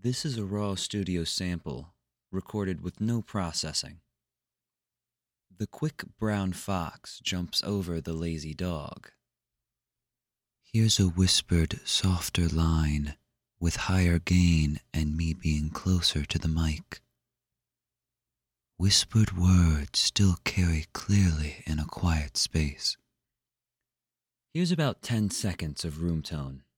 This is a raw studio sample, recorded with no processing. The quick brown fox jumps over the lazy dog. Here's a whispered, softer line, with higher gain and me being closer to the mic. Whispered words still carry clearly in a quiet space. Here's about 10 seconds of room tone.